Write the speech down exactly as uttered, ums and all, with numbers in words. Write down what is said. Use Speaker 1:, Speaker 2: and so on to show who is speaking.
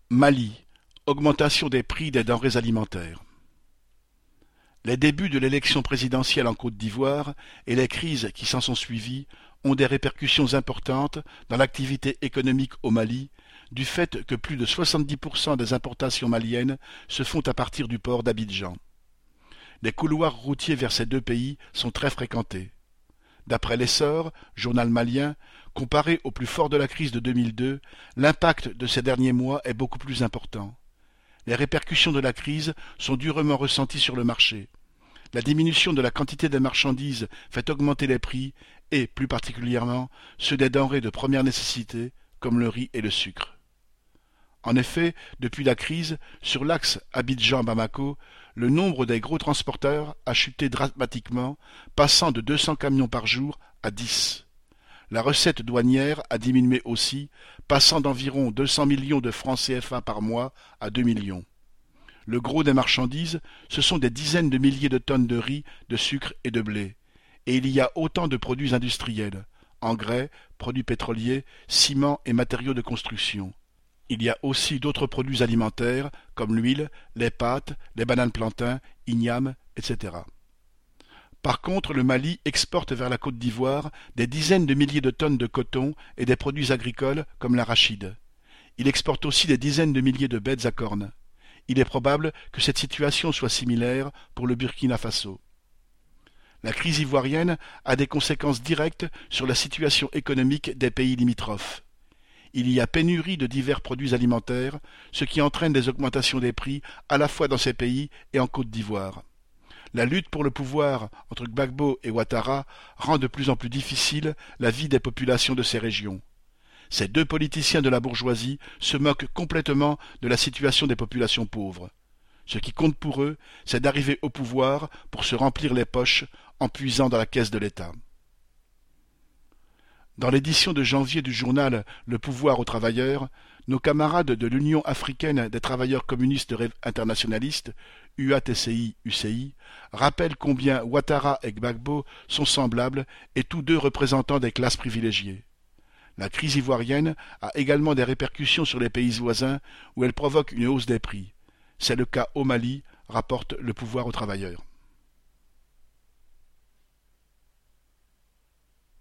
Speaker 1: Mali: augmentation des prix des denrées alimentaires. Les débuts de l'élection présidentielle en Côte d'Ivoire et les crises qui s'en sont suivies ont des répercussions importantes dans l'activité économique au Mali, du fait que plus de soixante-dix pour cent des importations maliennes se font à partir du port d'Abidjan. Les couloirs routiers vers ces deux pays sont très fréquentés. D'après l'Essor, journal malien, comparé au plus fort de la crise de deux mille deux, l'impact de ces derniers mois est beaucoup plus important. Les répercussions de la crise sont durement ressenties sur le marché. La diminution de la quantité des marchandises fait augmenter les prix et, plus particulièrement, ceux des denrées de première nécessité, comme le riz et le sucre. En effet, depuis la crise, sur l'axe Abidjan-Bamako, le nombre des gros transporteurs a chuté dramatiquement, passant de deux cents camions par jour à dix. La recette douanière a diminué aussi, passant d'environ deux cents millions de francs C F A par mois à deux millions. Le gros des marchandises, ce sont des dizaines de milliers de tonnes de riz, de sucre et de blé. Et il y a autant de produits industriels, engrais, produits pétroliers, ciment et matériaux de construction. Il y a aussi d'autres produits alimentaires, comme l'huile, les pâtes, les bananes plantains, ignames, et cetera. Par contre, le Mali exporte vers la Côte d'Ivoire des dizaines de milliers de tonnes de coton et des produits agricoles comme l'arachide. Il exporte aussi des dizaines de milliers de bêtes à cornes. Il est probable que cette situation soit similaire pour le Burkina Faso. La crise ivoirienne a des conséquences directes sur la situation économique des pays limitrophes. Il y a pénurie de divers produits alimentaires, ce qui entraîne des augmentations des prix à la fois dans ces pays et en Côte d'Ivoire. La lutte pour le pouvoir entre Gbagbo et Ouattara rend de plus en plus difficile la vie des populations de ces régions. Ces deux politiciens de la bourgeoisie se moquent complètement de la situation des populations pauvres. Ce qui compte pour eux, c'est d'arriver au pouvoir pour se remplir les poches en puisant dans la caisse de l'État. Dans l'édition de janvier du journal Le Pouvoir aux travailleurs, nos camarades de l'Union africaine des travailleurs communistes internationalistes, U A T C I U C I, rappellent combien Ouattara et Gbagbo sont semblables et tous deux représentants des classes privilégiées. La crise ivoirienne a également des répercussions sur les pays voisins où elle provoque une hausse des prix. C'est le cas au Mali, rapporte Le Pouvoir aux travailleurs.